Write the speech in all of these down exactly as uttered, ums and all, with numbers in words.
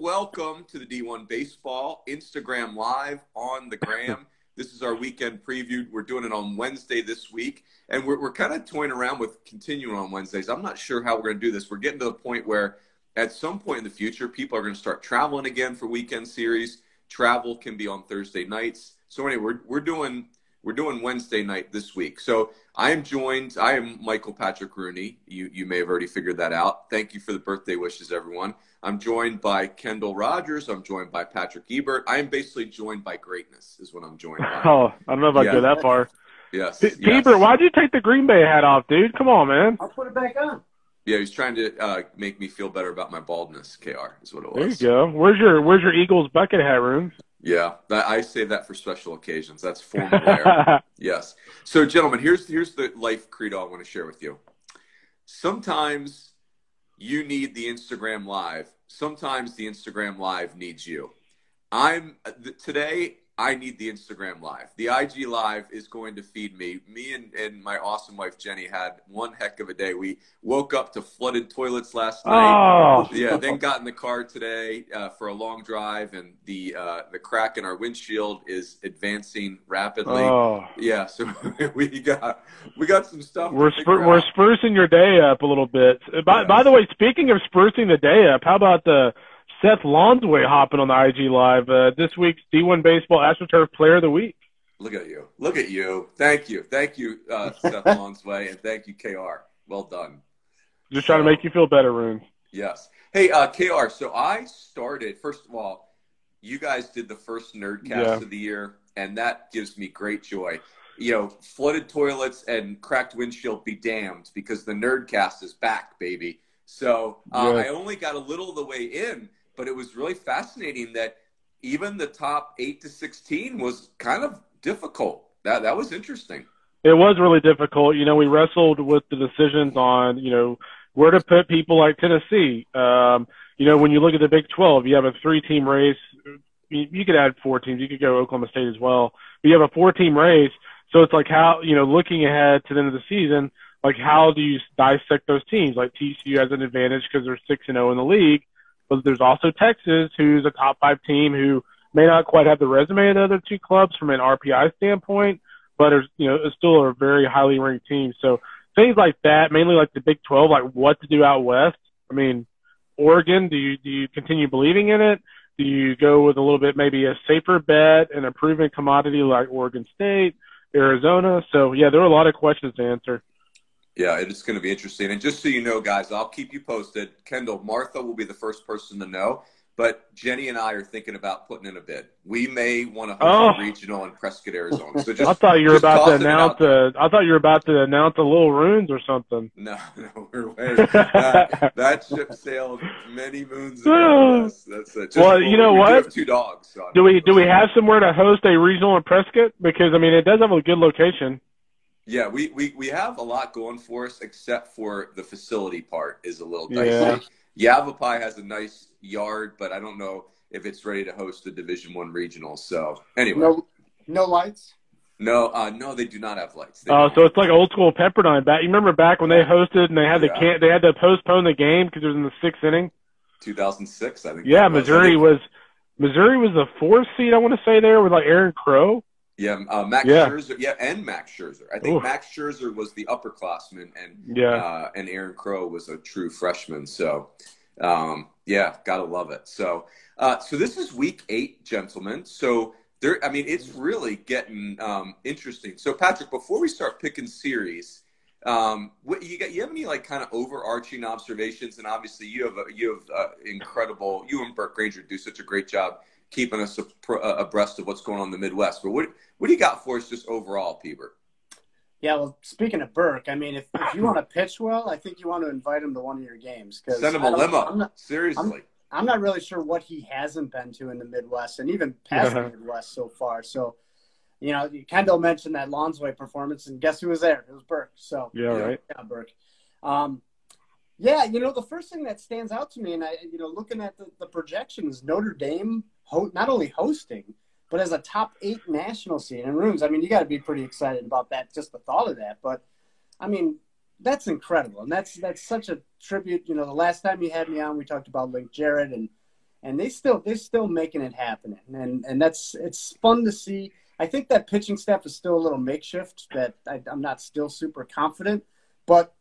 welcome to the D one Baseball Instagram Live on the Gram. This is our weekend preview. We're doing it on Wednesday this week, and we're, we're kind of toying around with continuing on Wednesdays. I'm not sure how we're going to do this. We're getting to the point where at some point in the future, people are going to start traveling again for weekend series. Travel can be on Thursday nights. So anyway, we're, we're doing we're doing Wednesday night this week. So I am joined. I am Michael Patrick Rooney. You you may have already figured that out. Thank you for the birthday wishes, everyone. I'm joined by Kendall Rogers. I'm joined by Patrick Ebert. I am basically joined by greatness is what I'm joined by. Oh, I don't know if I yeah. go that far. Yes. P- yes. Ebert, why'd you take the Green Bay hat off, dude? Come on, man. I'll put it back on. Yeah, he's trying to uh, make me feel better about my baldness, K R, is what it was. There you go. Where's your Where's your Eagles bucket hat, Roon? Yeah, that, I save that for special occasions. That's formal wear. Yes. So, gentlemen, here's here's the life credo I want to share with you. Sometimes you need the Instagram Live. Sometimes the Instagram Live needs you. I'm today. I need the Instagram Live. The I G Live is going to feed me. Me and, and my awesome wife, Jenny, had one heck of a day. We woke up to flooded toilets last night. Oh. Yeah, then got in the car today uh, for a long drive, and the uh, the crack in our windshield is advancing rapidly. Oh. Yeah, so we got we got some stuff. We're spur- we're sprucing your day up a little bit. By, yes. by the way, speaking of sprucing the day up, how about the Seth Lonsway hopping on the I G Live, uh, this week's D one Baseball AstroTurf Player of the Week. Look at you. Look at you. Thank you. Thank you, uh, Seth Lonsway, and thank you, K R. Well done. Just trying so, to make you feel better, Roon. Yes. Hey, uh, K R, so I started, first of all, you guys did the first Nerdcast yeah. of the year, and that gives me great joy. You know, flooded toilets and cracked windshield be damned, because the Nerdcast is back, baby. So uh, yeah. I only got a little of the way in, but it was really fascinating that even the top eight to sixteen was kind of difficult. That that was interesting. It was really difficult. You know, we wrestled with the decisions on, you know, where to put people like Tennessee. Um, you know, when you look at the Big twelve, you have a three-team race. You, you could add four teams. You could go Oklahoma State as well. But you have a four-team race. So it's like how, you know, looking ahead to the end of the season, like how do you dissect those teams? Like T C U has an advantage because they're six and oh in the league. But there's also Texas, who's a top five team who may not quite have the resume of the other two clubs from an R P I standpoint, but is, you know, is still a very highly ranked team. So things like that, mainly like the Big twelve, like what to do out west. I mean, Oregon, do you do you continue believing in it? Do you go with a little bit maybe a safer bet and a proven commodity like Oregon State, Arizona? So yeah, there are a lot of questions to answer. Yeah, it's going to be interesting. And just so you know, guys, I'll keep you posted. Kendall, Martha will be the first person to know. But Jenny and I are thinking about putting in a bid. We may want to host oh. a regional in Prescott, Arizona. So just, I thought you were about to announce a. I thought you were about to announce a Little Runes or something. No, no, we're way. that, that ship sailed many moons ago. That's, that's it. Just, well, you know we what? Do have two dogs. So do we do we have somewhere to host a regional in Prescott? Because I mean, it does have a good location. Yeah, we, we, we have a lot going for us, except for the facility part is a little dicey. Yeah. Yavapai has a nice yard, but I don't know if it's ready to host a Division One regional. So anyway, no, no lights. No, uh, no, they do not have lights. Oh, uh, so it's like old school Pepperdine. Back, you remember back when they hosted and they had yeah. the can they had to postpone the game because it was in the sixth inning. two thousand six, I think. Yeah, was. Missouri was Missouri was the fourth seed. I want to say there with like Aaron Crow. Yeah, uh, Max yeah. Scherzer. Yeah, and Max Scherzer. I think Oof. Max Scherzer was the upperclassman, and yeah, uh, and Aaron Crow was a true freshman. So, um, yeah, gotta love it. So, uh, so this is week eight, gentlemen. So there, I mean, it's really getting um, interesting. So, Patrick, before we start picking series, um, what you got? You have any like kind of overarching observations? And obviously, you have a, you have uh, incredible. You and Burke Granger do such a great job keeping us abreast of what's going on in the Midwest. But what what do you got for us just overall, Peebert? Yeah, well, speaking of Burke, I mean, if, if you want to pitch well, I think you want to invite him to one of your games. Cause Send him a limo. I'm not, Seriously. I'm, I'm not really sure what he hasn't been to in the Midwest and even past the Midwest so far. So, you know, Kendall mentioned that Lonsway performance, and guess who was there? It was Burke. So, yeah, right. Yeah, Burke. Um, yeah, you know, the first thing that stands out to me, and I, you know, looking at the, the projections, Notre Dame ho- not only hosting, but as a top eight national seed in rooms. I mean, you got to be pretty excited about that, just the thought of that. But, I mean, that's incredible. And that's that's such a tribute. You know, the last time you had me on, we talked about Link Jarrett and, and they still they're still making it happen, and and that's it's fun to see. I think that pitching staff is still a little makeshift. That I, I'm not still super confident, but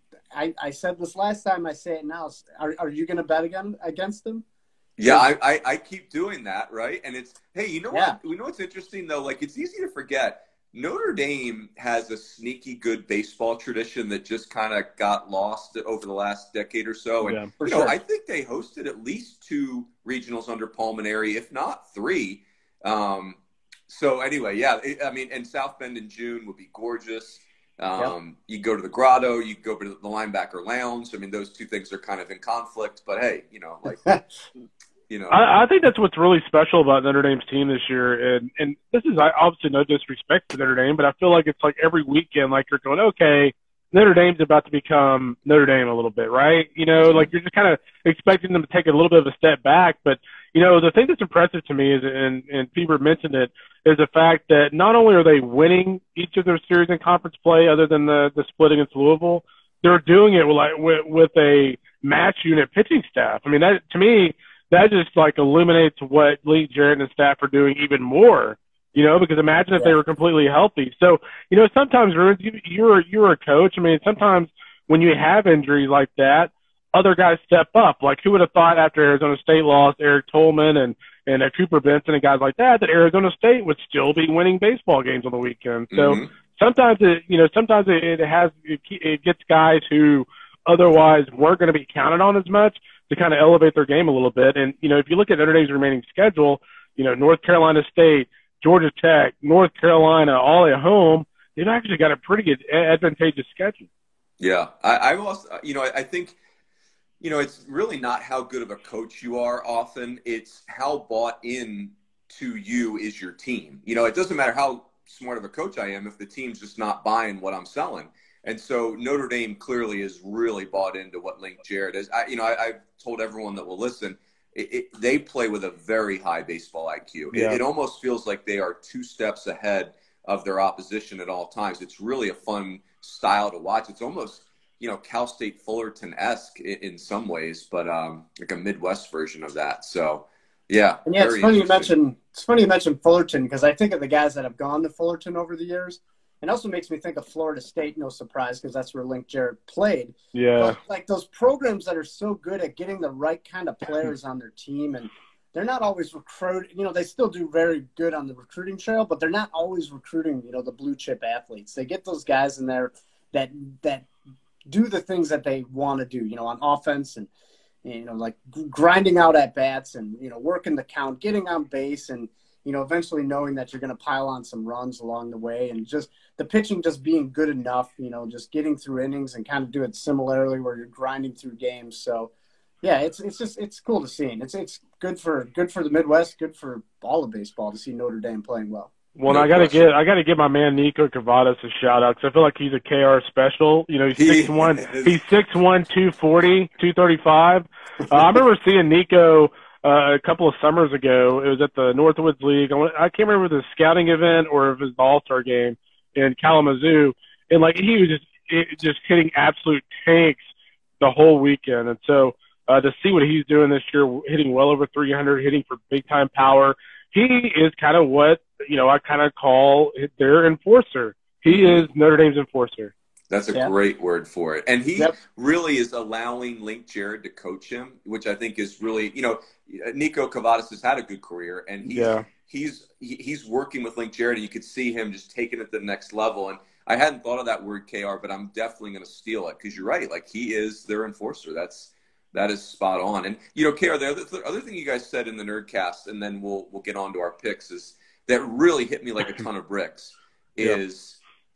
I, I said this last time. I say it now. Are are you going to bet again against them? Yeah, I, I, I keep doing that, right? And it's, hey, you know Yeah. what? You know what's interesting, though? Like, it's easy to forget. Notre Dame has a sneaky good baseball tradition that just kind of got lost over the last decade or so. And, Yeah, for you know, sure. I think they hosted at least two regionals under Pulmonary, if not three. Um, so, anyway, yeah, it, I mean, and South Bend in June would be gorgeous. Um, yep. You go to the Grotto, you go to the linebacker lounge. I mean, those two things are kind of in conflict, but hey, you know, like, you know, I, I think that's what's really special about Notre Dame's team this year. And, and this is obviously no disrespect to Notre Dame, but I feel like it's like every weekend, like you're going, okay, Notre Dame's about to become Notre Dame a little bit, right? You know, like you're just kind of expecting them to take a little bit of a step back. But, you know, the thing that's impressive to me is, and, and Fever mentioned it, is the fact that not only are they winning each of their series in conference play other than the, the split against Louisville, they're doing it with, like, with, with a match unit pitching staff. I mean, that to me, that just like illuminates what Link Jarrett and his staff are doing even more. You know, because imagine if Yeah. they were completely healthy. So, you know, sometimes Ruins, you, you're you're a coach. I mean, sometimes when you have injuries like that, other guys step up. Like, who would have thought after Arizona State lost Eric Tolman and and uh, Cooper Benson and guys like that, that Arizona State would still be winning baseball games on the weekend. So mm-hmm. sometimes it, you know, sometimes it, it has it, it gets guys who otherwise weren't going to be counted on as much to kind of elevate their game a little bit. And you know, if you look at Notre Dame's remaining schedule, you know, North Carolina State, Georgia Tech, North Carolina, all at home, they've actually got a pretty good advantageous schedule. Yeah, I, I also, you know, I, I think, you know, it's really not how good of a coach you are often. It's how bought in to you is your team. You know, it doesn't matter how smart of a coach I am if the team's just not buying what I'm selling. And so Notre Dame clearly is really bought into what Link Jarrett is. I, you know, I, I've told everyone that will listen, it, it, they play with a very high baseball I Q. Yeah. It, it almost feels like they are two steps ahead of their opposition at all times. It's really a fun style to watch. It's almost, you know, Cal State Fullerton-esque in, in some ways, but um, like a Midwest version of that. So, yeah. And yeah, it's funny you mention it's funny you mentioned Fullerton, because I think of the guys that have gone to Fullerton over the years. It also makes me think of Florida State, no surprise, because that's where Link Jarrett played. Yeah. But, like, those programs that are so good at getting the right kind of players on their team, and they're not always recruiting. You know, they still do very good on the recruiting trail, but they're not always recruiting, you know, the blue chip athletes. They get those guys in there that that do the things that they want to do, you know, on offense and, you know, like grinding out at bats and, you know, working the count, getting on base and, you know, eventually knowing that you're going to pile on some runs along the way, and just the pitching just being good enough, you know, just getting through innings and kind of do it similarly where you're grinding through games. So, yeah, it's it's just it's cool to see. And it's it's good for good for the Midwest, good for all of baseball to see Notre Dame playing well. Well, No I gotta question. get I gotta give my man Nico Cavadas a shout out, because I feel like he's a K R special. You know, he's He six one. is. He's six one, two forty, two thirty five. Uh, I remember seeing Nico uh, a couple of summers ago. It was at the Northwoods League. I, went, I can't remember the scouting event or if it was the All Star game in Kalamazoo, and like he was just it, just hitting absolute tanks the whole weekend. And so uh, to see what he's doing this year, hitting well over three hundred, hitting for big time power, he is kind of what, you know, I kind of call their enforcer. He is Notre Dame's enforcer. That's a Yeah. great word for it. And he Yep. really is allowing Link Jarrett to coach him, which I think is really, you know, Nico Cavadas has had a good career, and he's, Yeah. he's, he- he's working with Link Jarrett, and you could see him just taking it to the next level. And I hadn't thought of that word, K R, but I'm definitely going to steal it, because you're right. Like, he is their enforcer. That's, that is spot on. And, you know, K R, the other, the other thing you guys said in the Nerdcast, and then we'll, we'll get on to our picks, is that really hit me like a ton of bricks is,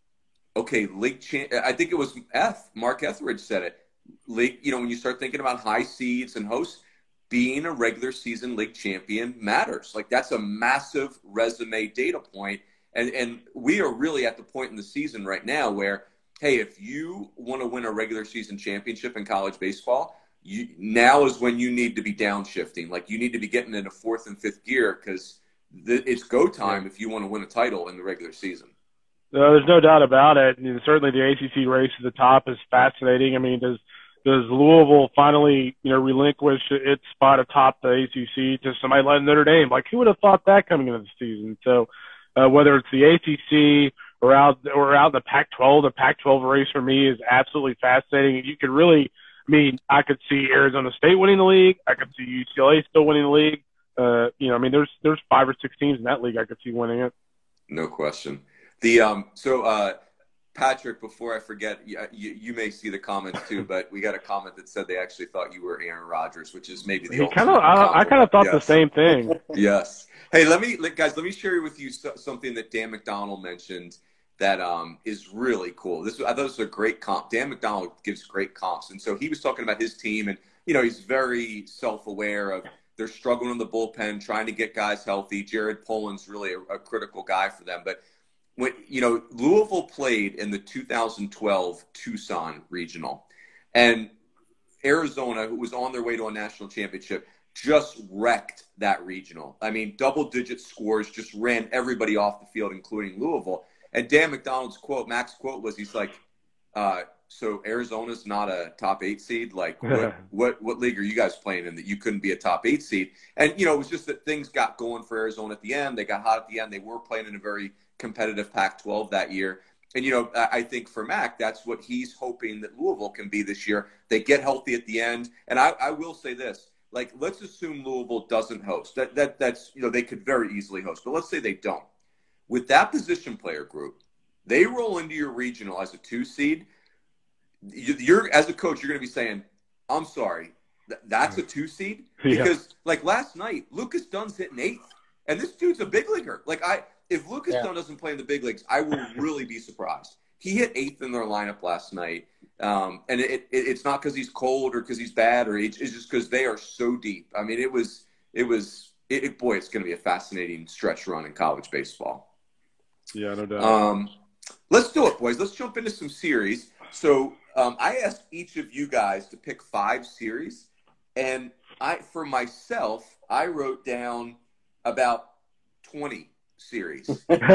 okay, Lake, Cha- I think it was F, Mark Etheridge said it. Lake, you know, when you start thinking about high seeds and hosts, being a regular season league champion matters. Like, that's a massive resume data point. And, and we are really at the point in the season right now where, hey, if you want to win a regular season championship in college baseball, you, now is when you need to be downshifting. Like, you need to be getting into fourth and fifth gear, because it's go time if you want to win a title in the regular season. No, there's no doubt about it. And certainly the A C C race at the top is fascinating. I mean, does does Louisville finally, you know, relinquish its spot atop the A C C to somebody like Notre Dame? Like, who would have thought that coming into the season? So, uh, whether it's the A C C or out or out in the Pac twelve, the Pac twelve race for me is absolutely fascinating. You could really, I mean, I could see Arizona State winning the league. I could see U C L A still winning the league. Uh, you know, I mean, there's there's five or six teams in that league I could see winning it. No question. The um, so uh. Patrick, before I forget, you, you may see the comments too, but we got a comment that said they actually thought you were Aaron Rodgers, which is maybe the he kind of. I, I kind of thought yes. the same thing. Yes. Hey, let me, guys, let me share with you something that Dan McDonald mentioned that um, is really cool. This I thought this was a great comp. Dan McDonald gives great comps, and so he was talking about his team, and you know he's very self-aware of they're struggling in the bullpen, trying to get guys healthy. Jared Poland's really a, a critical guy for them, but. When, you know, Louisville played in the two thousand twelve Tucson Regional, and Arizona, who was on their way to a national championship, just wrecked that regional. I mean, double-digit scores, just ran everybody off the field, including Louisville. And Dan McDonald's quote, Mac's quote was, he's like, uh, so Arizona's not a top eight seed? Like, what, what what league are you guys playing in that you couldn't be a top eight seed? And, you know, it was just that things got going for Arizona at the end. They got hot at the end. They were playing in a very competitive Pac twelve that year. And, you know, I think for Mac, that's what he's hoping that Louisville can be this year. They get healthy at the end. And I, I will say this, like, let's assume Louisville doesn't host. That that That's, you know, they could very easily host. But let's say they don't. With that position player group, they roll into your regional as a two seed. You're, as a coach, you're going to be saying, I'm sorry, th- that's a two seed? Because, yeah. like, last night, Lucas Dunn's hitting eighth. And this dude's a big leaguer. Like, I – If Lucas yeah. Dunn doesn't play in the big leagues, I will really be surprised. He hit eighth in their lineup last night, um, and it, it, it's not because he's cold or because he's bad, or it's, it's just because they are so deep. I mean, it was it was it, it, boy, it's going to be a fascinating stretch run in college baseball. Yeah, no doubt. Um, let's do it, boys. Let's jump into some series. So um, I asked each of you guys to pick five series, and I for myself, I wrote down about twenty. Series.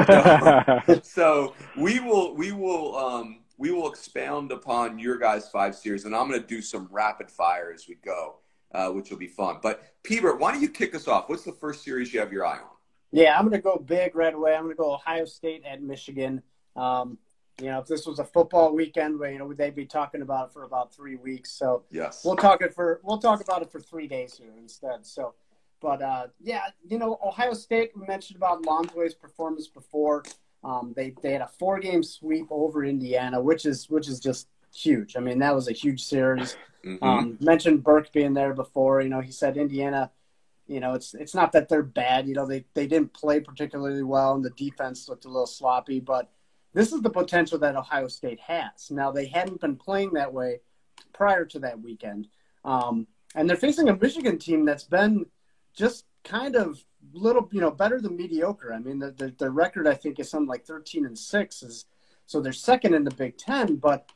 so, so we will we will um, we will expound upon your guys' five series, and I'm going to do some rapid fire as we go, uh, which will be fun. But Peebert, why don't you kick us off? What's the first series you have your eye on? Yeah, I'm going to go big right away. I'm going to go Ohio State at Michigan. Um, you know, if this was a football weekend, you know, they'd be talking about it for about three weeks. So yes, we'll talk it for we'll talk about it for three days here instead. So. But, uh, yeah, you know, Ohio State, we mentioned about Lonsway's performance before. Um, they they had a four-game sweep over Indiana, which is which is just huge. I mean, that was a huge series. Mm-hmm. Um, mentioned Burke being there before. You know, he said Indiana, you know, it's it's not that they're bad. You know, they, they didn't play particularly well, and the defense looked a little sloppy. But this is the potential that Ohio State has. Now, they hadn't been playing that way prior to that weekend. Um, and they're facing a Michigan team that's been – just kind of little, you know, better than mediocre. I mean, the, the, the record, I think, is something like thirteen and six. Is, so they're second in the Big Ten. But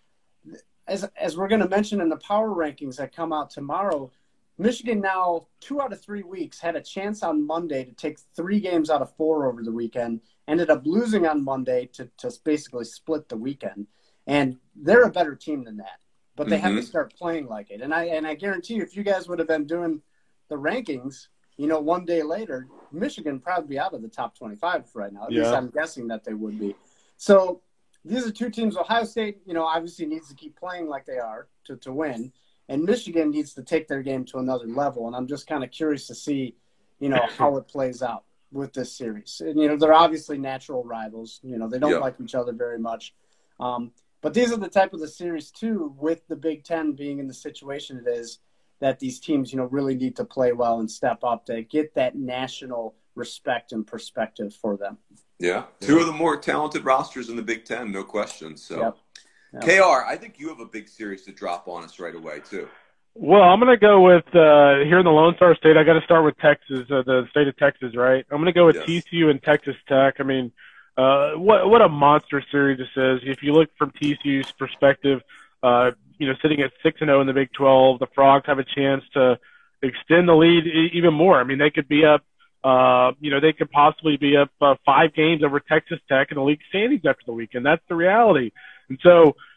as as we're going to mention in the power rankings that come out tomorrow, Michigan now, two out of three weeks, had a chance on Monday to take three games out of four over the weekend, ended up losing on Monday to, to basically split the weekend. And they're a better team than that. But they mm-hmm. have to start playing like it. And I and I guarantee you, if you guys would have been doing the rankings, you know, one day later, Michigan probably be out of the top twenty-five right now. At yeah. least I'm guessing that they would be. So these are two teams. Ohio State, you know, obviously needs to keep playing like they are to, to win. And Michigan needs to take their game to another level. And I'm just kind of curious to see, you know, how it plays out with this series. And, you know, they're obviously natural rivals. You know, they don't yeah. like each other very much. Um, but these are the type of the series, too, with the Big Ten being in the situation it is, that these teams, you know, really need to play well and step up to get that national respect and perspective for them. Yeah. Two of the more talented rosters in the Big Ten, no question. So, yep. Yep. K R, I think you have a big series to drop on us right away, too. Well, I'm going to go with, uh, here in the Lone Star State, I got to start with Texas, uh, the state of Texas, right? I'm going to go with yes. T C U and Texas Tech. I mean, uh, what what a monster series this is. If you look from T C U's perspective, uh, you know, sitting at six and oh in the Big twelve, the Frogs have a chance to extend the lead even more. I mean, they could be up, uh, you know, they could possibly be up uh, five games over Texas Tech in the league standings after the weekend. That's the reality. And so,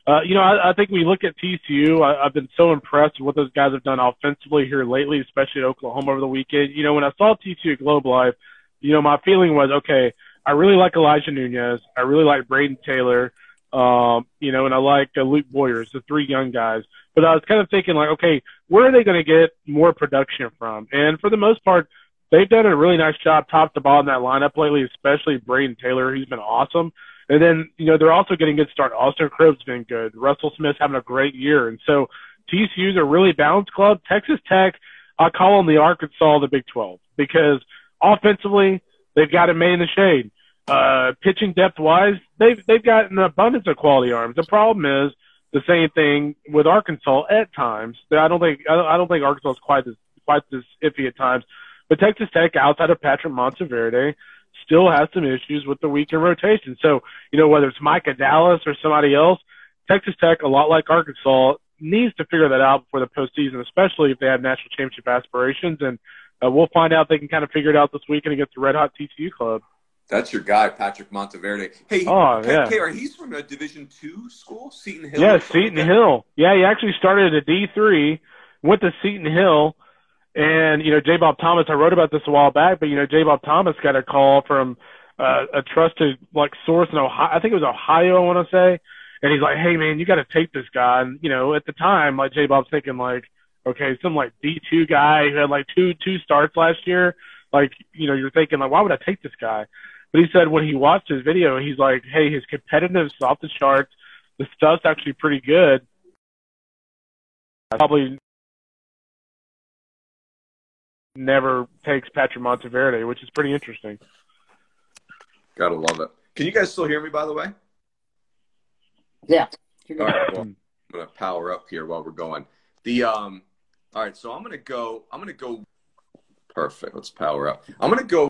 Uh, you know, I, I think we look at T C U. I, I've been so impressed with what those guys have done offensively here lately, especially at Oklahoma over the weekend. You know, when I saw T C U at Globe Life, you know, my feeling was, okay, I really like Elijah Nunez. I really like Braden Taylor, um, you know, and I like uh, Luke Boyers, the three young guys. But I was kind of thinking, like, okay, where are they going to get more production from? And for the most part, they've done a really nice job top to bottom in that lineup lately, especially Braden Taylor. He's been awesome. And then, you know, they're also getting good start. Austin Cribb's been good. Russell Smith's having a great year. And so T C U's a really balanced club. Texas Tech, I call them the Arkansas of the Big twelve because offensively, they've got it made in the shade. Uh, pitching depth-wise, they've, they've got an abundance of quality arms. The problem is the same thing with Arkansas at times. I don't think, I don't, I don't think Arkansas is quite as, quite as iffy at times. But Texas Tech, outside of Patrick Monteverde, still has some issues with the weekend rotation. So, you know, whether it's Micah Dallas or somebody else, Texas Tech, a lot like Arkansas, needs to figure that out before the postseason, especially if they have national championship aspirations. And uh, we'll find out if they can kind of figure it out this weekend against the red-hot T C U club. That's your guy, Patrick Monteverde. Hey, oh, yeah. K R, he's from a Division two school, Seton Hill? Yeah, Seton like Hill. Yeah, he actually started at a D three, went to Seton Hill. And, you know, J. Bob Thomas, I wrote about this a while back, but, you know, J. Bob Thomas got a call from uh, a trusted, like, source in Ohio. I think it was Ohio, I want to say. And he's like, hey, man, you got to take this guy. And, you know, at the time, like, J. Bob's thinking, like, okay, some, like, D two guy who had, like, two two starts last year. Like, you know, you're thinking, like, why would I take this guy? But he said when he watched his video, he's like, hey, his competitiveness is off the charts. The stuff's actually pretty good. Probably never takes Patrick Monteverde, which is pretty interesting. Gotta love it. Can you guys still hear me, by the way? Yeah. All right, well, I'm gonna power up here while we're going. The um, all right, so I'm gonna go. I'm gonna go. Perfect. Let's power up. I'm gonna go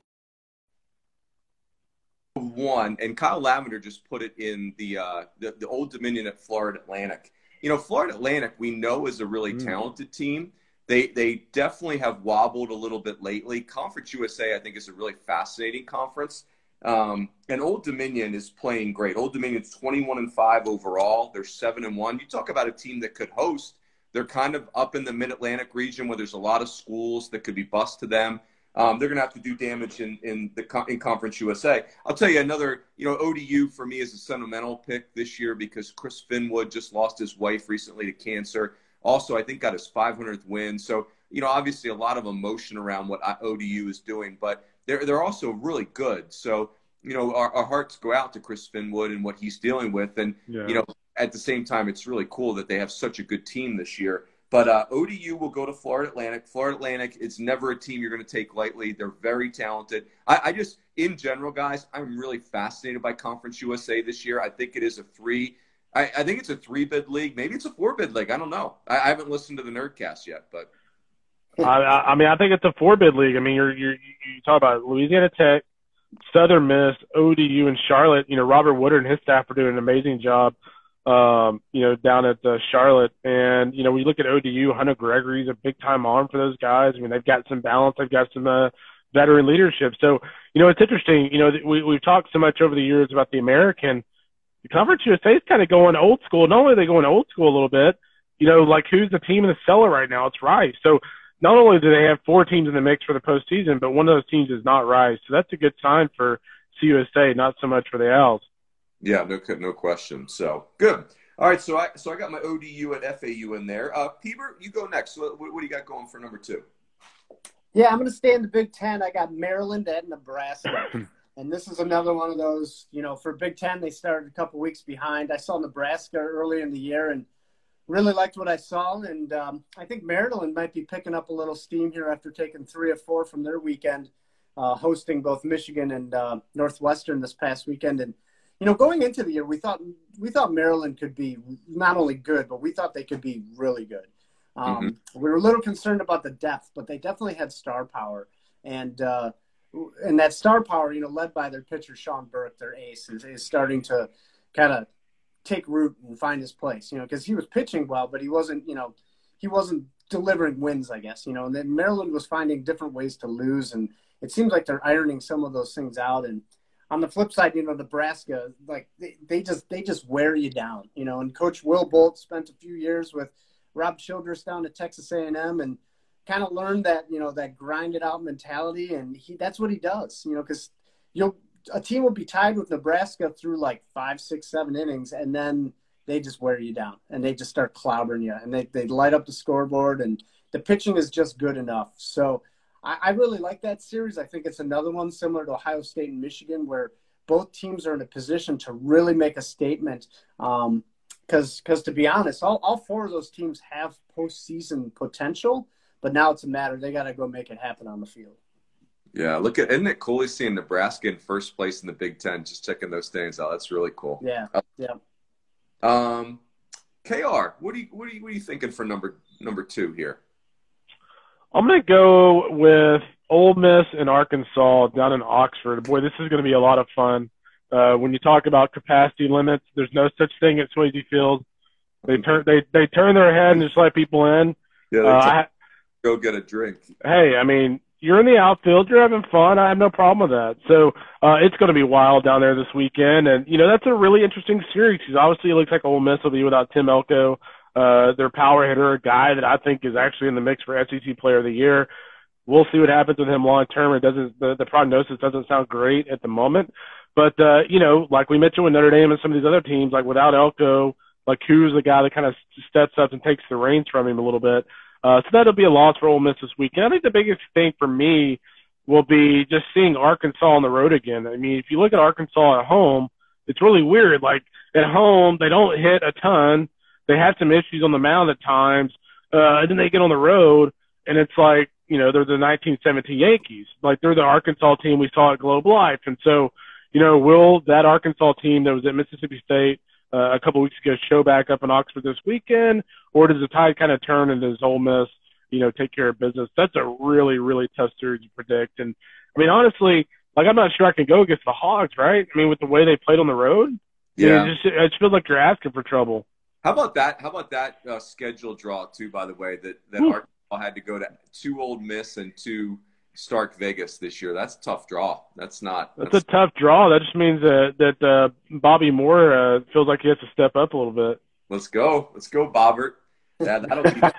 one, and Kyle Lavender just put it in the uh the, the Old Dominion at Florida Atlantic. You know, Florida Atlantic we know is a really mm. talented team. They they definitely have wobbled a little bit lately. Conference U S A, I think, is a really fascinating conference. Um, and Old Dominion is playing great. Old Dominion's twenty-one and five overall. They're seven and one. You talk about a team that could host. They're kind of up in the Mid-Atlantic region where there's a lot of schools that could be bust to them. Um, they're going to have to do damage in in the in Conference U S A. I'll tell you another. You know, O D U for me is a sentimental pick this year because Chris Finwood just lost his wife recently to cancer. Also, I think got his five hundredth win. So, you know, obviously a lot of emotion around what O D U is doing, but they're they're also really good. So, you know, our, our hearts go out to Chris Finwood and what he's dealing with. And, yeah. you know, at the same time, it's really cool that they have such a good team this year. But uh, O D U will go to Florida Atlantic. Florida Atlantic, it's never a team you're going to take lightly. They're very talented. I, I just, in general, guys, I'm really fascinated by Conference U S A this year. I think it is a three – I, I think it's a three-bid league. Maybe it's a four-bid league. I don't know. I, I haven't listened to the Nerdcast yet, but I, I mean, I think it's a four-bid league. I mean, you're, you're you talk about Louisiana Tech, Southern Miss, O D U, and Charlotte. You know, Robert Woodard and his staff are doing an amazing job. Um, you know, down at uh, Charlotte, and you know, when you look at O D U, Hunter Gregory's a big-time arm for those guys. I mean, they've got some balance. They've got some uh, veteran leadership. So, you know, it's interesting. You know, we we've talked so much over the years about the American. The Conference U S A is kind of going old school. Not only are they going old school a little bit, you know, like who's the team in the cellar right now? It's Rice. So not only do they have four teams in the mix for the postseason, but one of those teams is not Rice. So that's a good sign for C U S A, not so much for the Owls. Yeah, no, no question. So good. All right, so I so I got my O D U and F A U in there. Uh, Peter, you go next. So what, what do you got going for number two? Yeah, I'm going to stay in the Big Ten. I got Maryland at Nebraska. And this is another one of those, you know, for Big Ten, they started a couple weeks behind. I saw Nebraska early in the year and really liked what I saw. And um, I think Maryland might be picking up a little steam here after taking three or four from their weekend, uh, hosting both Michigan and uh, Northwestern this past weekend. And, you know, going into the year, we thought we thought Maryland could be not only good, but we thought they could be really good. Um, mm-hmm. We were a little concerned about the depth, but they definitely had star power. And, uh, And that star power, you know, led by their pitcher, Sean Burke, their ace, is, is starting to kind of take root and find his place, you know, because he was pitching well, but he wasn't, you know, he wasn't delivering wins, I guess, you know. And then Maryland was finding different ways to lose, and it seems like they're ironing some of those things out. And on the flip side, you know, Nebraska, like they, they just they just wear you down, you know. And Coach Will Bolt spent a few years with Rob Childress down at Texas A and M and kind of learned that, you know, that grind it out mentality, and he that's what he does, you know, because you'll a team will be tied with Nebraska through like five, six, seven innings, and then they just wear you down and they just start clobbering you, and they they light up the scoreboard, and the pitching is just good enough. So I, I really like that series. I think it's another one similar to Ohio State and Michigan where both teams are in a position to really make a statement. Um, because because to be honest, all, all four of those teams have postseason potential, but now it's a matter they got to go make it happen on the field. Yeah, look at isn't it cool seeing Nebraska in first place in the Big Ten? Just checking those standings out. That's really cool. Yeah, yeah. Um, K R, what do you what are you what are you thinking for number number two here? I'm gonna go with Ole Miss and Arkansas down in Oxford. Boy, this is gonna be a lot of fun. Uh, when you talk about capacity limits, there's no such thing at Swayze Field. They turn they they turn their head and just let people in. Yeah, uh, I, go get a drink. Hey, I mean, you're in the outfield, you're having fun. I have no problem with that. So uh, it's going to be wild down there this weekend, and you know that's a really interesting series because obviously it looks like Ole Miss will be without Tim Elko, uh, their power hitter, a guy that I think is actually in the mix for S E C Player of the Year. We'll see what happens with him long term. It doesn't the, the prognosis doesn't sound great at the moment. But, uh, you know, like we mentioned with Notre Dame and some of these other teams, like without Elko, like who's the guy that kind of steps up and takes the reins from him a little bit. Uh, so that'll be a loss for Ole Miss this weekend. I think the biggest thing for me will be just seeing Arkansas on the road again. I mean, if you look at Arkansas at home, it's really weird. Like at home, they don't hit a ton. They have some issues on the mound at times. Uh, and then they get on the road and it's like, you know, they're the nineteen seventeen Yankees. Like they're the Arkansas team we saw at Globe Life. And so, you know, will that Arkansas team that was at Mississippi State uh, a couple weeks ago show back up in Oxford this weekend, or does the tide kind of turn and does Ole Miss, you know, take care of business? That's a really, really tough series to predict. And, I mean, honestly, like I'm not sure I can go against the Hogs, right? I mean, with the way they played on the road, yeah, it just, it just feels like you're asking for trouble. How about that? How about that uh, schedule draw, too, by the way, that, that Arkansas had to go to two Ole Miss and two Stark Vegas this year. That's a tough draw. That's not. That's, that's a tough draw. That just means that that uh, Bobby Moore uh, feels like he has to step up a little bit. Let's go. Let's go, Bobbert. Yeah, that'll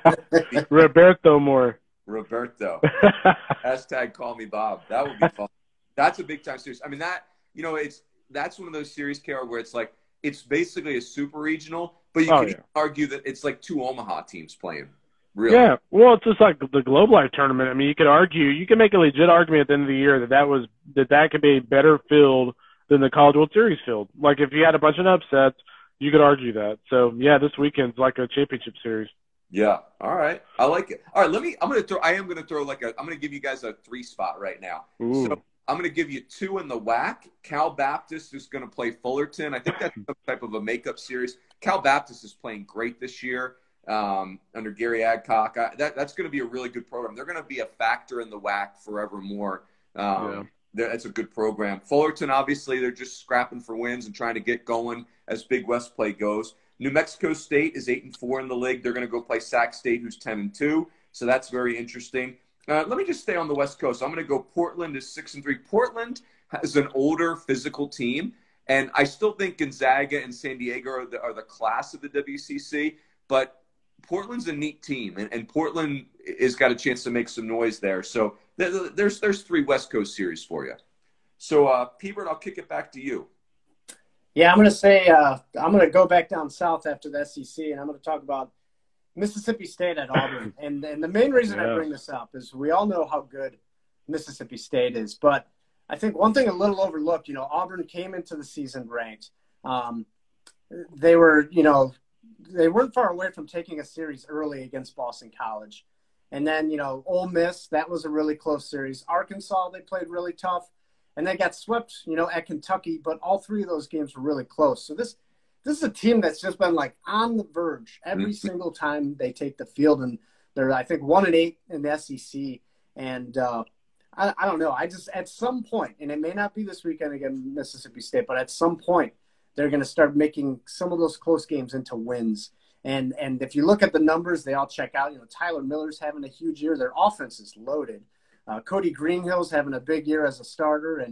be Roberto Moore. Roberto. Hashtag call me Bob. That would be fun. That's a big time series. I mean, that, you know, it's that's one of those series, K R, where it's like it's basically a super regional, but you oh, can yeah. argue that it's like two Omaha teams playing. Really? Yeah, well, it's just like the Globe Life tournament. I mean, you could argue, you can make a legit argument at the end of the year that that was that that could be a better field than the College World Series field. Like if you had a bunch of upsets, you could argue that. So yeah, this weekend's like a championship series. Yeah. All right. I like it. All right. Let me. I'm gonna throw. I am gonna throw like a. I'm gonna give you guys a three spot right now. Ooh. So I'm gonna give you two in the W A C. Cal Baptist is gonna play Fullerton. I think that's some type of a makeup series. Cal Baptist is playing great this year. Um, under Gary Adcock, I, that that's going to be a really good program. They're going to be a factor in the W A C forevermore. Um, yeah. That's a good program. Fullerton, obviously, they're just scrapping for wins and trying to get going as Big West play goes. New Mexico State is eight and four in the league. They're going to go play Sac State, who's ten and two. So that's very interesting. Uh, let me just stay on the West Coast. I'm going to go Portland is six and three. Portland has an older physical team, and I still think Gonzaga and San Diego are the, are the class of the W C C, but Portland's a neat team, and, and Portland has got a chance to make some noise there. So th- there's there's three West Coast series for you. So, uh, Peebert, I'll kick it back to you. Yeah, I'm going to say uh, I'm going to go back down south after the S E C, and I'm going to talk about Mississippi State at Auburn. and and the main reason yeah. I bring this up is we all know how good Mississippi State is, but I think one thing a little overlooked, you know, Auburn came into the season ranked. Um, they were, you know, they weren't far away from taking a series early against Boston College. And then, you know, Ole Miss, that was a really close series. Arkansas, they played really tough. And they got swept, you know, at Kentucky. But all three of those games were really close. So this this is a team that's just been, like, on the verge every single time they take the field. And they're, I think, one and eight in the S E C. And uh, I, I don't know. I just, at some point, and it may not be this weekend against Mississippi State, but at some point, they're going to start making some of those close games into wins. And and if you look at the numbers, they all check out. You know, Tyler Miller's having a huge year. Their offense is loaded. Uh, Cody Greenhill's having a big year as a starter. And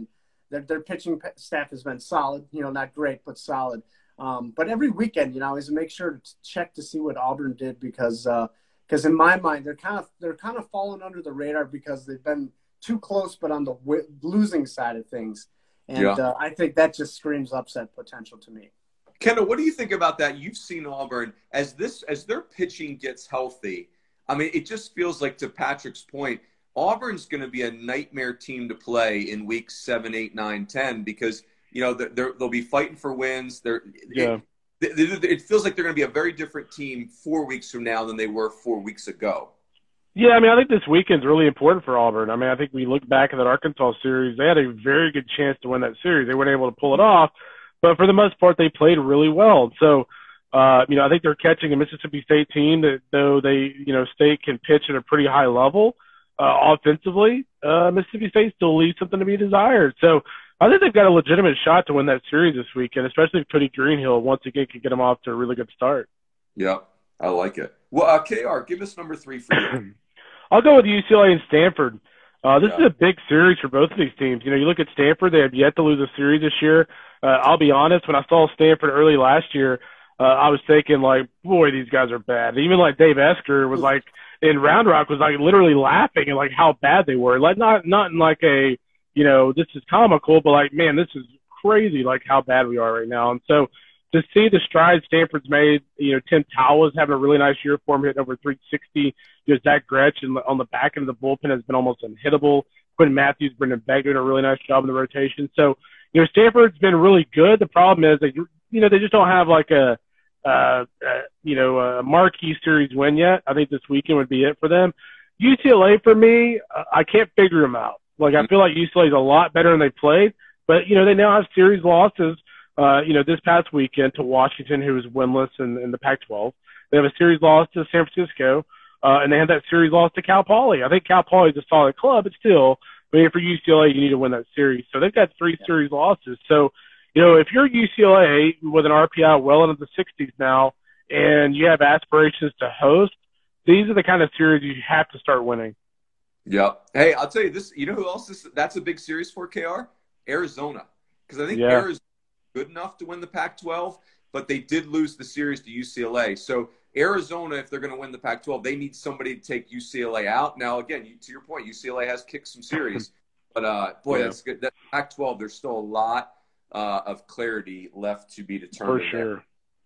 Their, their pitching staff has been solid, you know, not great, but solid. Um, but every weekend, you know, I always make sure to check to see what Auburn did because uh, because in my mind, they're kind of they're kind of falling under the radar because they've been too close, but on the w- losing side of things. And yeah. uh, I think that just screams upset potential to me. Kendall, what do you think about that? You've seen Auburn as this as their pitching gets healthy. I mean, it just feels like, to Patrick's point, Auburn's going to be a nightmare team to play in weeks seven, eight, nine, ten because you know they're, they'll be fighting for wins. They're yeah. It, it, it feels like they're going to be a very different team four weeks from now than they were four weeks ago. Yeah, I mean, I think this weekend's really important for Auburn. I mean, I think we look back at that Arkansas series. They had a very good chance to win that series. They weren't able to pull it off. But for the most part, they played really well. So, uh, you know, I think they're catching a Mississippi State team that, though they, you know, State can pitch at a pretty high level uh, offensively, uh, Mississippi State still leaves something to be desired. So I think they've got a legitimate shot to win that series this weekend, especially if Cody Greenhill once again can get them off to a really good start. Yeah, I like it. Well, uh, K R, give us number three for you. I'll go with U C L A and Stanford. Uh, this Yeah. is a big series for both of these teams. You know, you look at Stanford, they have yet to lose a series this year. Uh, I'll be honest, when I saw Stanford early last year, uh, I was thinking, like, boy, these guys are bad. And even, like, Dave Esker was, like, in Round Rock was, like, literally laughing at, like, how bad they were. Like, not not in, like, a, you know, this is comical, but, like, man, this is crazy, like, how bad we are right now. And so to see the strides Stanford's made, you know, Tim Towle is having a really nice year for him, hitting over three sixty. You know, Zach Gretsch on the back end of the bullpen has been almost unhittable. Quinn Matthews, Brendan Beck doing a really nice job in the rotation. So, you know, Stanford's been really good. The problem is that, you know, they just don't have like a, uh, uh, you know, a marquee series win yet. I think this weekend would be it for them. U C L A, for me, uh, I can't figure them out. Like, I feel like U C L A is a lot better than they played. But, you know, they now have series losses, uh, you know, this past weekend to Washington, who was winless in, in the Pac twelve. They have a series loss to San Francisco, uh, and they had that series loss to Cal Poly. I think Cal Poly is a solid club, but still, I mean, for U C L A, you need to win that series. So they've got three yeah. series losses. So, you know, if you're U C L A with an R P I well into the sixties now, and you have aspirations to host, these are the kind of series you have to start winning. Yeah. Hey, I'll tell you this. You know who else is that's a big series for, K R? Arizona. Because I think yeah. Arizona's good enough to win the Pac twelve, but they did lose the series to U C L A. So Arizona, if they're going to win the Pac twelve, they need somebody to take U C L A out. Now, again, you, to your point, U C L A has kicked some series. But, uh, boy, yeah. that's good. That Pac twelve, there's still a lot uh, of clarity left to be determined. For sure. There.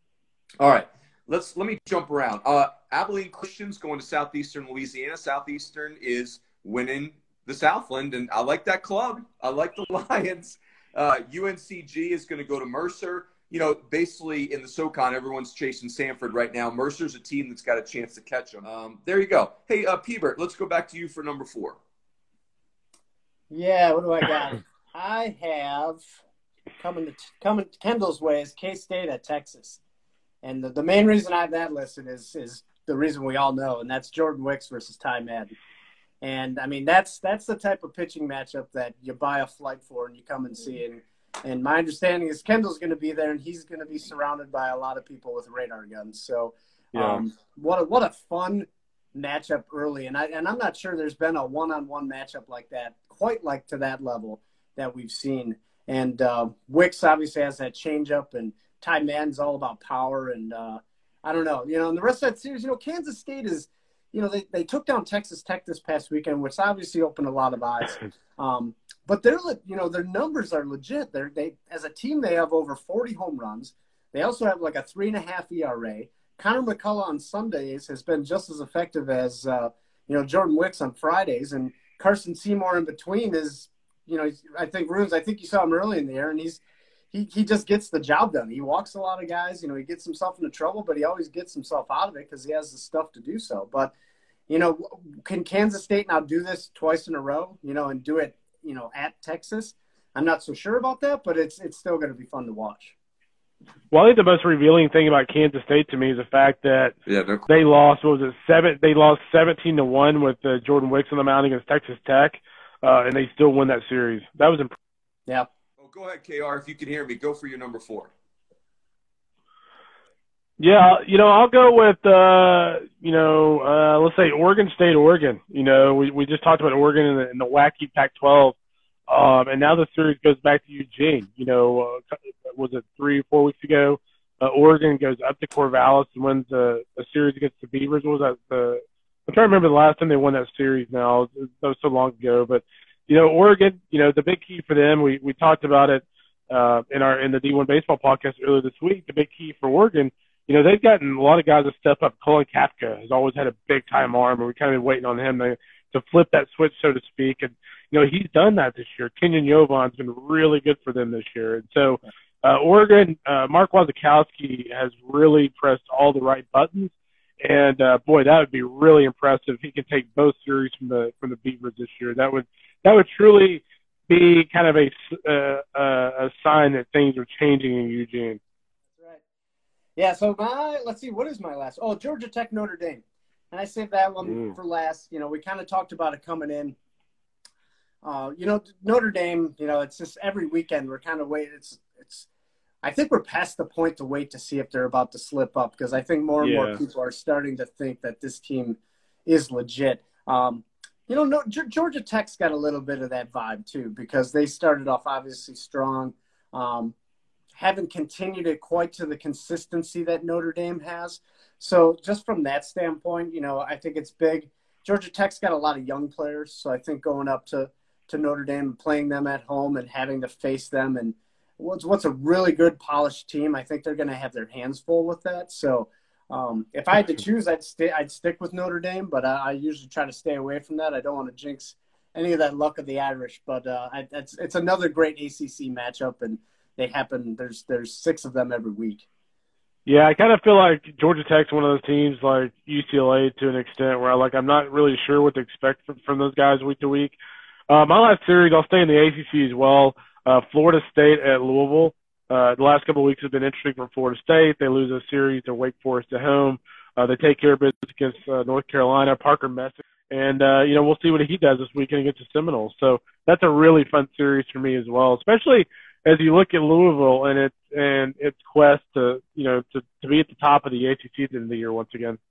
All right. Let's let me jump around. Uh, Abilene Christian's going to Southeastern Louisiana. Southeastern is winning the Southland, and I like that club. I like the Lions. Uh, U N C G is going to go to Mercer. You know, basically in the SoCon, everyone's chasing Sanford right now. Mercer's a team that's got a chance to catch them. Um, there you go. Hey, uh, P-Bert, let's go back to you for number four. Yeah, what do I got? I have coming to coming Kendall's way is K-State at Texas. And the, the main reason I have that listed is is the reason we all know, and that's Jordan Wicks versus Ty Madden. And, I mean, that's that's the type of pitching matchup that you buy a flight for and you come and see. And, and my understanding is Kendall's going to be there, and he's going to be surrounded by a lot of people with radar guns. So yeah. um, what, a, what a fun matchup early. And, I, and I'm not sure there's been a one-on-one matchup like that, quite like to that level that we've seen. And uh, Wicks obviously has that changeup, and Ty Madden's all about power. And uh, I don't know. You know, and the rest of that series, you know, Kansas State is – you know, they, they took down Texas Tech this past weekend, which obviously opened a lot of eyes. Um, but they're, you know, their numbers are legit. They're, they, as a team, they have over forty home runs. They also have like a three and a half E R A. Connor McCullough on Sundays has been just as effective as, uh, you know, Jordan Wicks on Fridays. And Carson Seymour in between is, you know, I think Runes, I think you saw him early in the year, and he's, he, he just gets the job done. He walks a lot of guys. You know, he gets himself into trouble, but he always gets himself out of it because he has the stuff to do so. But, you know, can Kansas State now do this twice in a row, you know, and do it, you know, at Texas? I'm not so sure about that, but it's it's still going to be fun to watch. Well, I think the most revealing thing about Kansas State to me is the fact that yeah, they lost, what was it, seven? They lost seventeen to one with uh, Jordan Wicks on the mound against Texas Tech, uh, and they still won that series. That was impressive. Yeah. Go ahead, K R. If you can hear me, go for your number four. Yeah, you know, I'll go with, uh, you know, uh, let's say Oregon State, Oregon. You know, we, we just talked about Oregon in the, in the wacky Pac twelve. Um, and now the series goes back to Eugene. You know, uh, was it three or four weeks ago? Uh, Oregon goes up to Corvallis and wins a, a series against the Beavers. What was that? The I'm trying to remember the last time they won that series now. That was so long ago. But, you know, Oregon, you know, the big key for them, we, we talked about it uh, in our in the D one Baseball podcast earlier this week. The big key for Oregon, you know, they've gotten a lot of guys to step up. Colin Kapka has always had a big-time arm, and we're kind of waiting on him to, to flip that switch, so to speak. And, you know, he's done that this year. Kenyon Yovan's been really good for them this year. And so uh, Oregon, uh, Mark Wasikowski has really pressed all the right buttons. And, uh, boy, that would be really impressive if he can take both series from the from the Beavers this year. That would that would truly be kind of a, uh, uh, a sign that things are changing in Eugene. That's right. Yeah, so my, let's see, what is my last? Oh, Georgia Tech, Notre Dame. And I saved that one mm. for last. You know, we kind of talked about it coming in. Uh, you know, Notre Dame, you know, it's just every weekend we're kind of waiting. It's, it's, I think we're past the point to wait to see if they're about to slip up, because I think more and yeah. more people are starting to think that this team is legit. Um, you know, no, Georgia Tech's got a little bit of that vibe too, because they started off obviously strong, um, haven't continued it quite to the consistency that Notre Dame has. So just from that standpoint, you know, I think it's big. Georgia Tech's got a lot of young players, so I think going up to, to Notre Dame and playing them at home and having to face them and what's what's a really good polished team, I think they're going to have their hands full with that. So um, if I had to choose, I'd stay, I'd stick with Notre Dame, but I, I usually try to stay away from that. I don't want to jinx any of that luck of the Irish, but uh, I, it's it's another great A C C matchup, and they happen. There's there's six of them every week. Yeah, I kind of feel like Georgia Tech's one of those teams like U C L A to an extent where I, like I'm not really sure what to expect from, from those guys week to week. Uh, my last series, I'll stay in the A C C as well. Uh, Florida State at Louisville. Uh, the last couple of weeks have been interesting for Florida State. They lose a series to Wake Forest at home. Uh, they take care of business against uh, North Carolina, Parker Messick. And, uh, you know, we'll see what he does this weekend against the Seminoles. So that's a really fun series for me as well, especially as you look at Louisville and its, and its quest to, you know, to, to be at the top of the A C C at the end of the year once again.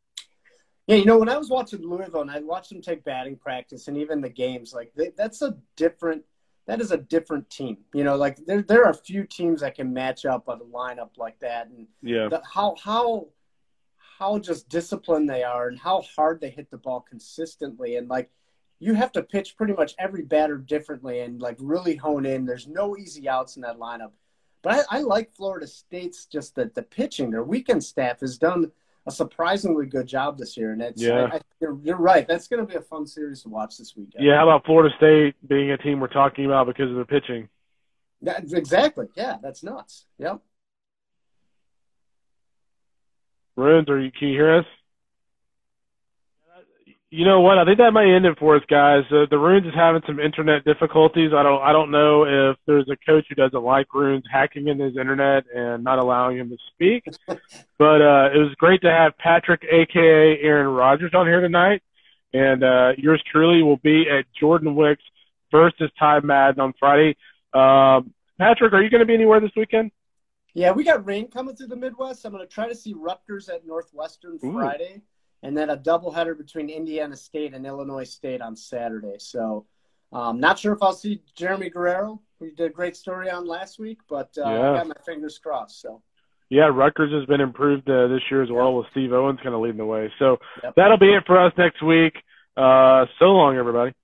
Yeah, you know, when I was watching Louisville and I watched them take batting practice and even the games, like they, that's a different – that is a different team. You know, like there there are few teams that can match up on a lineup like that. And yeah. the, how how how just disciplined they are and how hard they hit the ball consistently. And like you have to pitch pretty much every batter differently and like really hone in. There's no easy outs in that lineup. But I, I like Florida State's just the, the pitching. Their weekend staff has done a surprisingly good job this year, and it's yeah. I, I, you're, you're right. That's going to be a fun series to watch this weekend. Yeah, how about Florida State being a team we're talking about because of their pitching? That, exactly. Yeah, that's nuts. Yep. Runes, are you? Can you hear us? You know what? I think that might end it for us, guys. Uh, the Runes is having some internet difficulties. I don't. I don't know if there's a coach who doesn't like Runes hacking in his internet and not allowing him to speak. But uh, it was great to have Patrick, aka Aaron Rodgers, on here tonight. And uh, yours truly will be at Jordan Wicks versus Ty Madden on Friday. Um, Patrick, are you going to be anywhere this weekend? Yeah, we got rain coming through the Midwest. I'm going to try to see Rutgers at Northwestern Ooh. Friday. And then a doubleheader between Indiana State and Illinois State on Saturday. So um, not sure if I'll see Jeremy Guerrero, who you did a great story on last week, but uh, yeah. I got my fingers crossed. So yeah, Rutgers has been improved uh, this year as well, yeah. with Steve Owens kind of leading the way. So yep. that'll be it for us next week. Uh, so long, everybody.